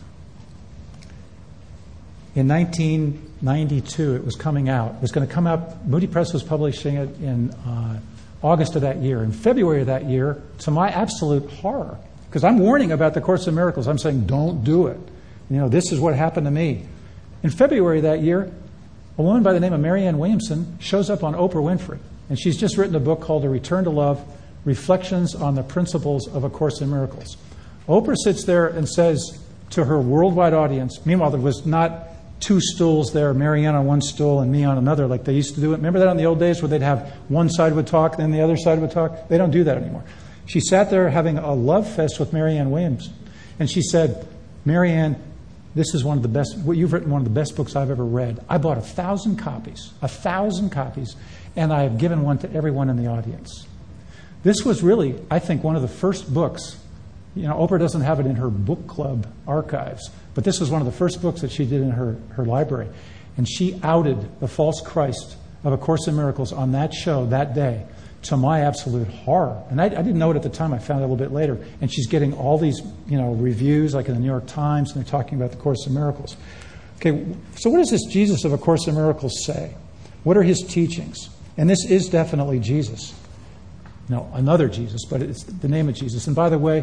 in 1992, it was coming out. It was going to come out. Moody Press was publishing it in August of that year. In February of that year, to my absolute horror, because I'm warning about the Course in Miracles. I'm saying, don't do it. This is what happened to me. In February of that year, a woman by the name of Marianne Williamson shows up on Oprah Winfrey. And she's just written a book called A Return to Love, Reflections on the Principles of A Course in Miracles. Oprah sits there and says to her worldwide audience, meanwhile, there was not two stools there, Marianne on one stool and me on another, like they used to do it. Remember that in the old days where they'd have one side would talk, then the other side would talk? They don't do that anymore. She sat there having a love fest with Marianne Williams. And she said, Marianne, this is one of the best, you've written one of the best books I've ever read. I bought 1,000 copies, and I have given one to everyone in the audience. This was really, I think, one of the first books. Oprah doesn't have it in her book club archives, but this was one of the first books that she did in her library. And she outed the false Christ of A Course in Miracles on that show that day, to my absolute horror. And I didn't know it at the time. I found it a little bit later. And she's getting all these, reviews, like in the New York Times, and they're talking about the Course in Miracles. Okay, so what does this Jesus of A Course in Miracles say? What are his teachings? And this is definitely Jesus. No, another Jesus, but it's the name of Jesus. And by the way,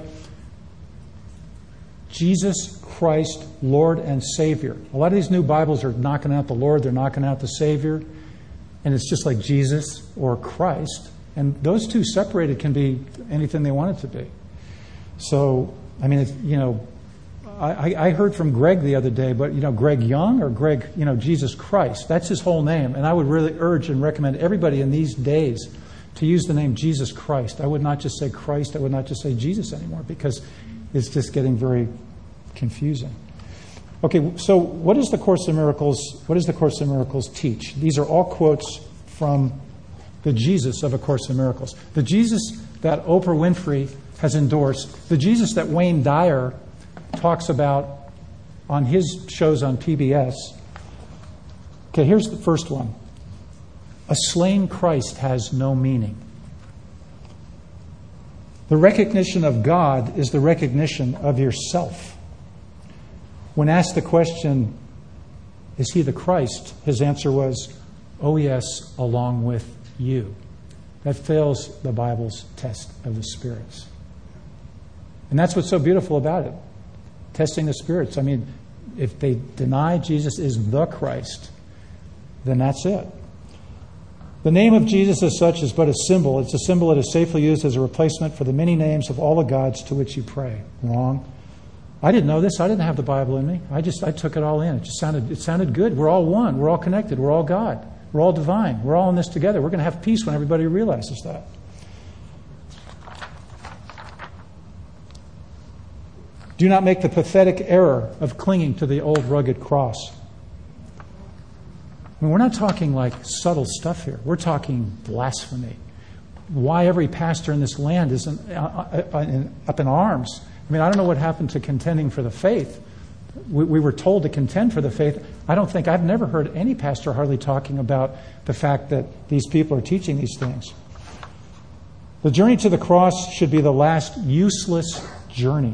Jesus Christ, Lord and Savior. A lot of these new Bibles are knocking out the Lord, they're knocking out the Savior, and it's just like Jesus or Christ. And those two separated can be anything they want it to be. So, I mean, I heard from Greg the other day, but, Greg Young or Greg, Jesus Christ, that's his whole name. And I would really urge and recommend everybody in these days to use the name Jesus Christ. I would not just say Christ, I would not just say Jesus anymore, because it's just getting very confusing. Okay, so what does the Course in Miracles teach? These are all quotes from the Jesus of A Course in Miracles. The Jesus that Oprah Winfrey has endorsed, the Jesus that Wayne Dyer talks about on his shows on PBS. Okay, here's the first one. A slain Christ has no meaning. The recognition of God is the recognition of yourself. When asked the question, is he the Christ? His answer was, oh yes, along with you. That fails the Bible's test of the spirits. And that's what's so beautiful about it. Testing the spirits. I mean, if they deny Jesus is the Christ, then that's it. The name of Jesus as such is but a symbol. It's a symbol that is safely used as a replacement for the many names of all the gods to which you pray. Wrong. I didn't know this. I didn't have the Bible in me. I took it all in. It sounded good. We're all one. We're all connected. We're all God. We're all divine. We're all in this together. We're going to have peace when everybody realizes that. Do not make the pathetic error of clinging to the old rugged cross. I mean, we're not talking like subtle stuff here. We're talking blasphemy. Why every pastor in this land isn't up in arms. I mean, I don't know what happened to contending for the faith. We were told to contend for the faith. I've never heard any pastor hardly talking about the fact that these people are teaching these things. The journey to the cross should be the last useless journey.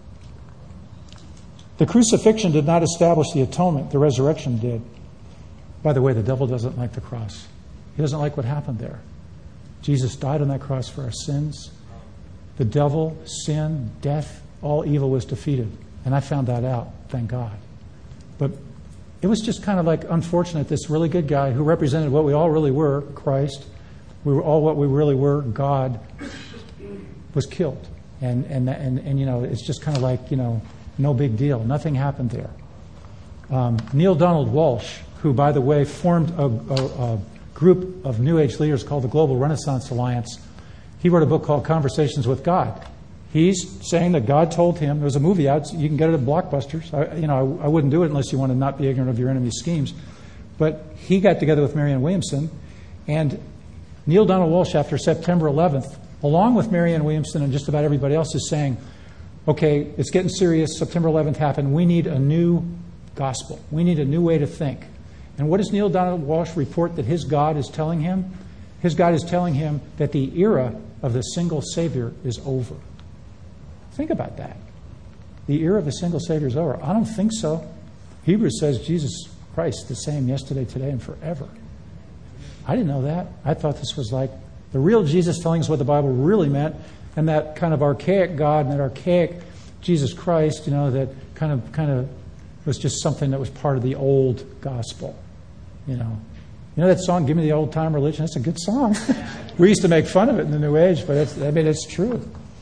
The crucifixion did not establish the atonement. The resurrection did. By the way, the devil doesn't like the cross. He doesn't like what happened there. Jesus died on that cross for our sins. The devil, sin, death, all evil was defeated. And I found that out, thank God. But it was just kind of like unfortunate, this really good guy who represented what we all really were, Christ, we were all what we really were, God, was killed. And it's just kind of like, no big deal. Nothing happened there. Neil Donald Walsh, who, by the way, formed a group of New Age leaders called the Global Renaissance Alliance, He wrote a book called Conversations with God. He's saying that God told him, there's a movie out, you can get it at Blockbusters. I wouldn't do it unless you want to not be ignorant of your enemy's schemes. But he got together with Marianne Williamson, and Neale Donald Walsch, after September 11th, along with Marianne Williamson and just about everybody else, is saying, okay, it's getting serious. September 11th happened. We need a new gospel. We need a new way to think. And what does Neale Donald Walsch report that his God is telling him? His God is telling him that the era of the single Savior is over. Think about that. The era of the single Savior is over. I don't think so. Hebrews says Jesus Christ the same yesterday, today, and forever. I didn't know that. I thought this was like the real Jesus telling us what the Bible really meant, and that kind of archaic God and that archaic Jesus Christ, that kind of was just something that was part of the old gospel. You know that song, Give Me the Old Time Religion? That's a good song. We used to make fun of it in the New Age, but it's true.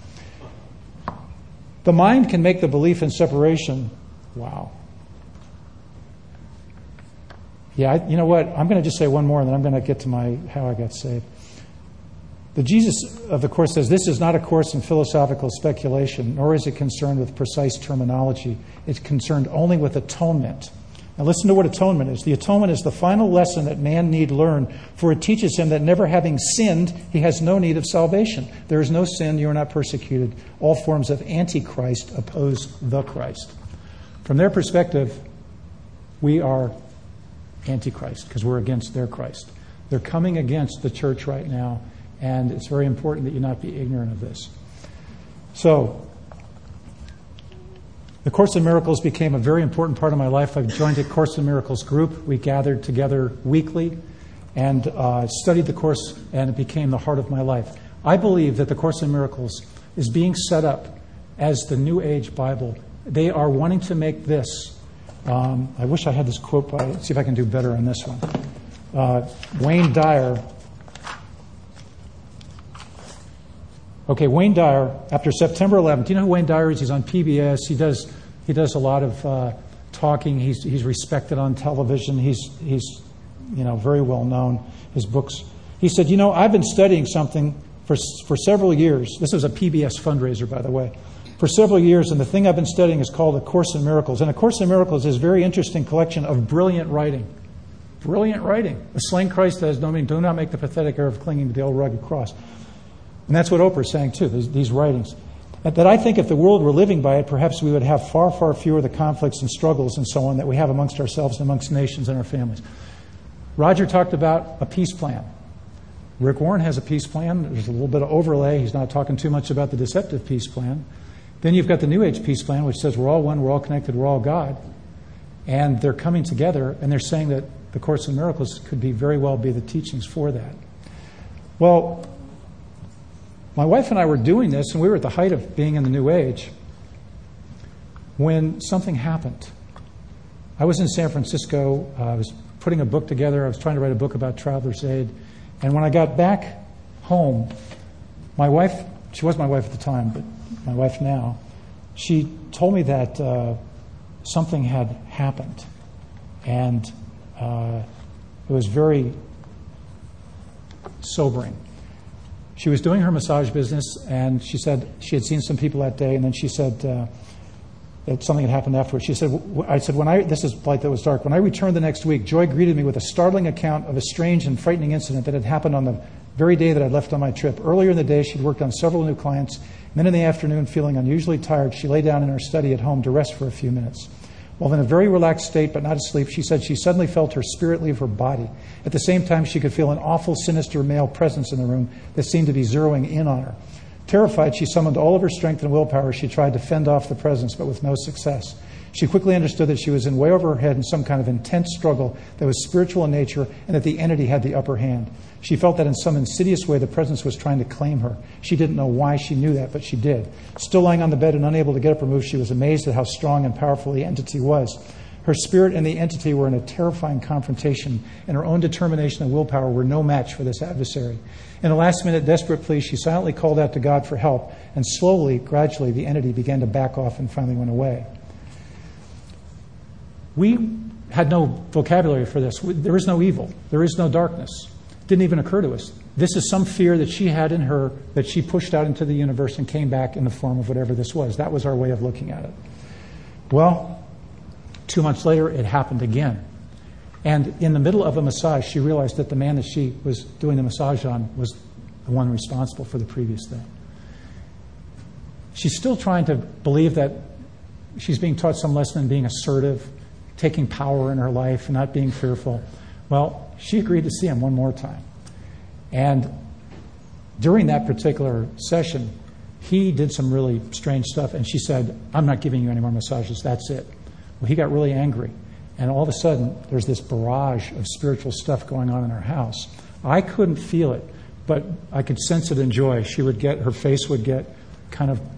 The mind can make the belief in separation. Wow. Yeah, you know what? I'm going to just say one more, and then I'm going to get to how I got saved. The Jesus of the Course says, this is not a course in philosophical speculation, nor is it concerned with precise terminology. It's concerned only with atonement. Now listen to what atonement is. The atonement is the final lesson that man need learn, for it teaches him that never having sinned, he has no need of salvation. There is no sin, you are not persecuted. All forms of antichrist oppose the Christ. From their perspective, we are antichrist because we're against their Christ. They're coming against the church right now, and it's very important that you not be ignorant of this. So, the Course in Miracles became a very important part of my life. I've joined a Course in Miracles group. We gathered together weekly and studied the Course, and it became the heart of my life. I believe that the Course in Miracles is being set up as the New Age Bible. They are wanting to make this. I wish I had this quote by, let's see if I can do better on this one. Wayne Dyer. Okay, Wayne Dyer, after September 11th, do you know who Wayne Dyer is? He's on PBS. He does a lot of talking. He's respected on television. He's very well known. His books. He said, I've been studying something for several years. This was a PBS fundraiser, by the way. For several years, and the thing I've been studying is called A Course in Miracles. And A Course in Miracles is a very interesting collection of brilliant writing. Brilliant writing. A slain Christ has no meaning. Do not make the pathetic error of clinging to the old rugged cross. And that's what Oprah's saying too, these writings. That I think if the world were living by it, perhaps we would have far, far fewer of the conflicts and struggles and so on that we have amongst ourselves and amongst nations and our families. Roger talked about a peace plan. Rick Warren has a peace plan. There's a little bit of overlay. He's not talking too much about the deceptive peace plan. Then you've got the New Age peace plan, which says we're all one, we're all connected, we're all God. And they're coming together, and they're saying that the Course in Miracles could very well be the teachings for that. Well, my wife and I were doing this, and we were at the height of being in the New Age, when something happened. I was in San Francisco. I was putting a book together. I was trying to write a book about Traveler's Aid. And when I got back home, my wife, she was my wife at the time, but my wife now, she told me that something had happened. And it was very sobering. She was doing her massage business, and she said she had seen some people that day, and then she said that something had happened afterwards. She said, this is light that was dark. When I returned the next week, Joy greeted me with a startling account of a strange and frightening incident that had happened on the very day that I'd left on my trip. Earlier in the day, she'd worked on several new clients, and then in the afternoon, feeling unusually tired, she lay down in her study at home to rest for a few minutes. While in a very relaxed state, but not asleep, she said she suddenly felt her spirit leave her body. At the same time, she could feel an awful, sinister male presence in the room that seemed to be zeroing in on her. Terrified, she summoned all of her strength and willpower. She tried to fend off the presence, but with no success. She quickly understood that she was in way over her head in some kind of intense struggle that was spiritual in nature, and that the entity had the upper hand. She felt that in some insidious way the presence was trying to claim her. She didn't know why she knew that, but she did. Still lying on the bed and unable to get up or move, she was amazed at how strong and powerful the entity was. Her spirit and the entity were in a terrifying confrontation, and her own determination and willpower were no match for this adversary. In a last-minute desperate plea, she silently called out to God for help, and slowly, gradually, the entity began to back off and finally went away. We had no vocabulary for this. There is no evil. There is no darkness. It didn't even occur to us. This is some fear that she had in her that she pushed out into the universe and came back in the form of whatever this was. That was our way of looking at it. Well, 2 months later, it happened again. And in the middle of a massage, she realized that the man that she was doing the massage on was the one responsible for the previous thing. She's still trying to believe that she's being taught some lesson in being assertive, taking power in her life, and not being fearful. Well, she agreed to see him one more time. And during that particular session, he did some really strange stuff, and she said, I'm not giving you any more massages, that's it. Well, he got really angry, and all of a sudden, there's this barrage of spiritual stuff going on in her house. I couldn't feel it, but I could sense it in Joy. Her face would get kind of,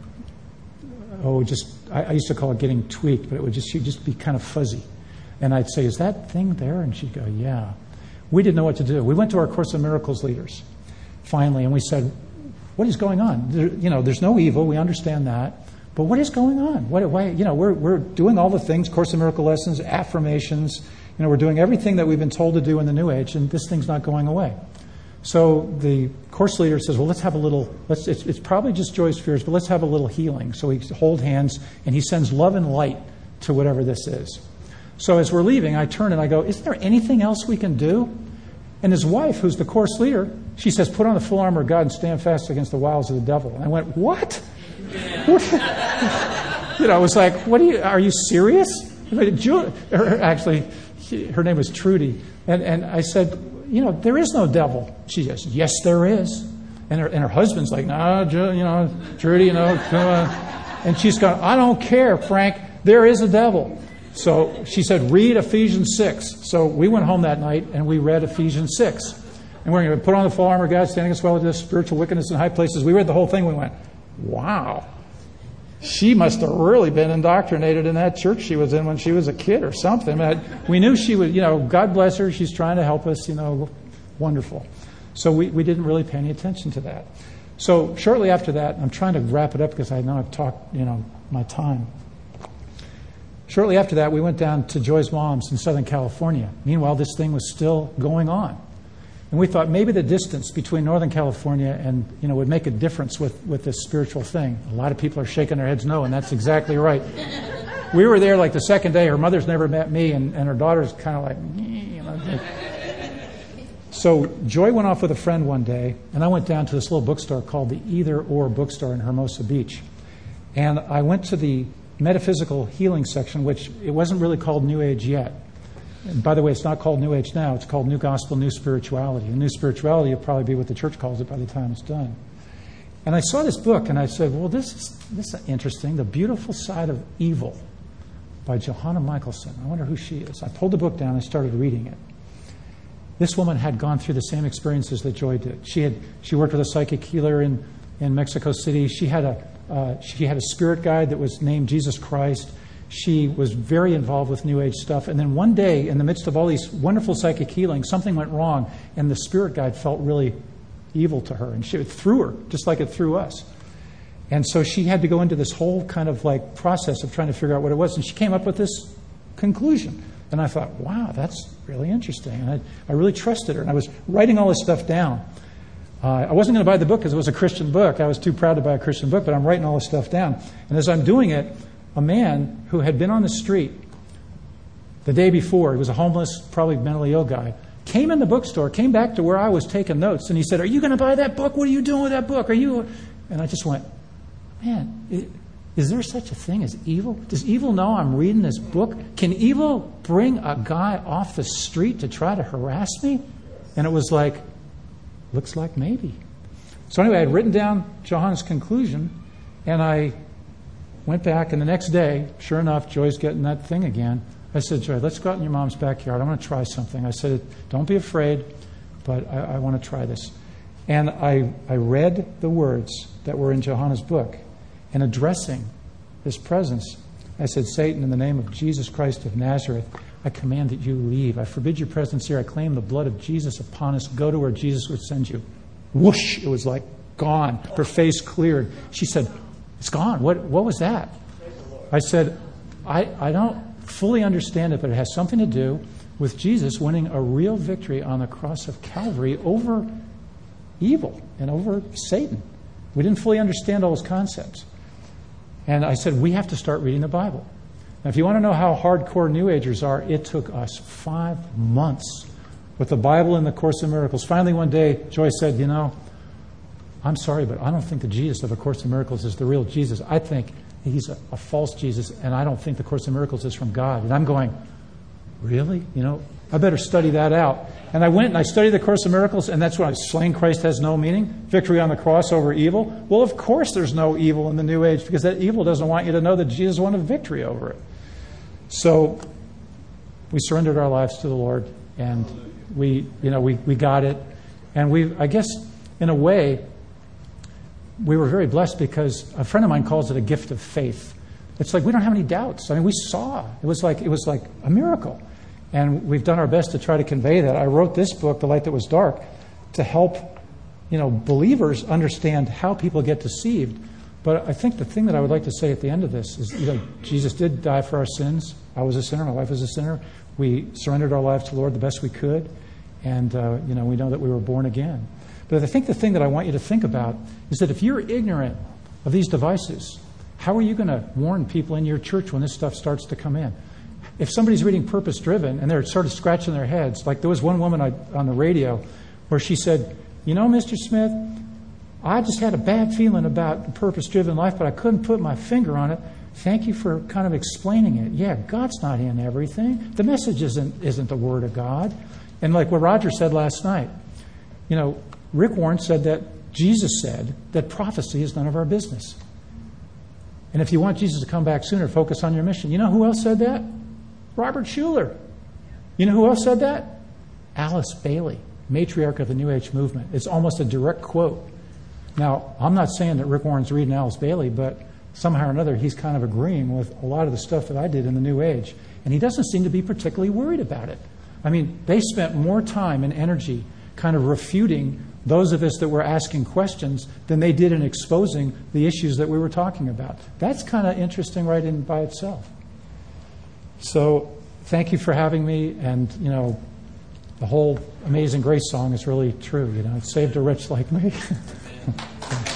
I used to call it getting tweaked, but she'd just be kind of fuzzy. And I'd say, is that thing there? And she'd go, yeah. We didn't know what to do. We went to our Course in Miracles leaders, finally, and we said, what is going on? There's no evil. We understand that. But what is going on? We're doing all the things, Course in Miracle lessons, affirmations. We're doing everything that we've been told to do in the New Age, and this thing's not going away. So the Course leader says, well, let's have a little, it's probably just Joy's fears, but let's have a little healing. So we hold hands, and he sends love and light to whatever this is. So as we're leaving, I turn and I go, isn't there anything else we can do? And his wife, who's the Course leader, she says, put on the full armor of God and stand fast against the wiles of the devil. And I went, what? I was like, are you serious? Actually, her name was Trudy. And I said, there is no devil. She says, yes, there is. And her husband's like, no, Trudy, come on. And she's going, I don't care, Frank. There is a devil. So she said, read Ephesians 6. So we went home that night and we read Ephesians 6. And we're going to put on the full armor of God, standing against the spiritual wickedness in high places. We read the whole thing. We went, wow. She must have really been indoctrinated in that church she was in when she was a kid or something. We knew she was, God bless her. She's trying to help us, wonderful. So we didn't really pay any attention to that. So shortly after that, I'm trying to wrap it up because I know I've talked, my time. Shortly after that, we went down to Joy's mom's in Southern California. Meanwhile, this thing was still going on. And we thought maybe the distance between Northern California and, would make a difference with this spiritual thing. A lot of people are shaking their heads no, and that's exactly right. We were there like the second day. Her mother's never met me, and her daughter's kind of like. So Joy went off with a friend one day, and I went down to this little bookstore called the Either Or Bookstore in Hermosa Beach. And I went to the metaphysical healing section, which it wasn't really called New Age yet. And by the way, it's not called New Age now. It's called New Gospel, New Spirituality. And New Spirituality will probably be what the church calls it by the time it's done. And I saw this book, and I said, well, this is interesting. The Beautiful Side of Evil by Johanna Michelson. I wonder who she is. I pulled the book down and started reading it. This woman had gone through the same experiences that Joy did. She worked with a psychic healer in Mexico City. She had a spirit guide that was named Jesus Christ. She was very involved with New Age stuff. And then one day, in the midst of all these wonderful psychic healings, something went wrong, and the spirit guide felt really evil to her. And it threw her, just like it threw us. And so she had to go into this whole kind of like process of trying to figure out what it was. And she came up with this conclusion. And I thought, wow, that's really interesting. And I really trusted her. And I was writing all this stuff down. I wasn't going to buy the book because it was a Christian book. I was too proud to buy a Christian book, but I'm writing all this stuff down. And as I'm doing it, a man who had been on the street the day before, he was a homeless, probably mentally ill guy, came in the bookstore, came back to where I was taking notes, and he said, are you going to buy that book? What are you doing with that book? And I just went, man, is there such a thing as evil? Does evil know I'm reading this book? Can evil bring a guy off the street to try to harass me? And it was like, looks like maybe. So anyway, I had written down Johanna's conclusion, and I went back, and the next day, sure enough, Joy's getting that thing again. I said, Joy, let's go out in your mom's backyard. I want to try something. I said, don't be afraid, but I want to try this. And I read the words that were in Johanna's book, and addressing this presence, I said, Satan, in the name of Jesus Christ of Nazareth, I command that you leave. I forbid your presence here. I claim the blood of Jesus upon us. Go to where Jesus would send you. Whoosh! It was like gone. Her face cleared. She said, it's gone. What was that? I said, I don't fully understand it, but it has something to do with Jesus winning a real victory on the cross of Calvary over evil and over Satan. We didn't fully understand all those concepts. And I said, we have to start reading the Bible. Now, if you want to know how hardcore New Agers are, it took us 5 months with the Bible and the Course in Miracles. Finally, one day, Joy said, I'm sorry, but I don't think the Jesus of A Course in Miracles is the real Jesus. I think he's a false Jesus, and I don't think the Course in Miracles is from God. And I'm going, really? I better study that out. And I went and I studied the Course in Miracles, and that's when slaying Christ has no meaning. Victory on the cross over evil. Well, of course there's no evil in the New Age, because that evil doesn't want you to know that Jesus won a victory over it. So we surrendered our lives to the Lord, and we got it. And I guess, in a way, we were very blessed because a friend of mine calls it a gift of faith. It's like we don't have any doubts. I mean, we saw. It was like a miracle. And we've done our best to try to convey that. I wrote this book, The Light That Was Dark, to help, believers understand how people get deceived. But I think the thing that I would like to say at the end of this is, Jesus did die for our sins. I was a sinner. My wife was a sinner. We surrendered our lives to the Lord the best we could. And, we know that we were born again. But I think the thing that I want you to think about is that if you're ignorant of these devices, how are you going to warn people in your church when this stuff starts to come in? If somebody's reading Purpose Driven and they're sort of scratching their heads, like there was one woman on the radio where she said, Mr. Smith, I just had a bad feeling about Purpose Driven life, but I couldn't put my finger on it. Thank you for kind of explaining it. Yeah, God's not in everything. The message isn't the Word of God. And like what Roger said last night, Rick Warren said that Jesus said that prophecy is none of our business. And if you want Jesus to come back sooner, focus on your mission. You know who else said that? Robert Schuller. You know who else said that? Alice Bailey, matriarch of the New Age movement. It's almost a direct quote. Now, I'm not saying that Rick Warren's reading Alice Bailey, but somehow or another he's kind of agreeing with a lot of the stuff that I did in the New Age. And he doesn't seem to be particularly worried about it. I mean, they spent more time and energy kind of refuting those of us that were asking questions than they did in exposing the issues that we were talking about. That's kind of interesting right in by itself. So thank you for having me. And, the whole Amazing Grace song is really true. It saved a wretch like me.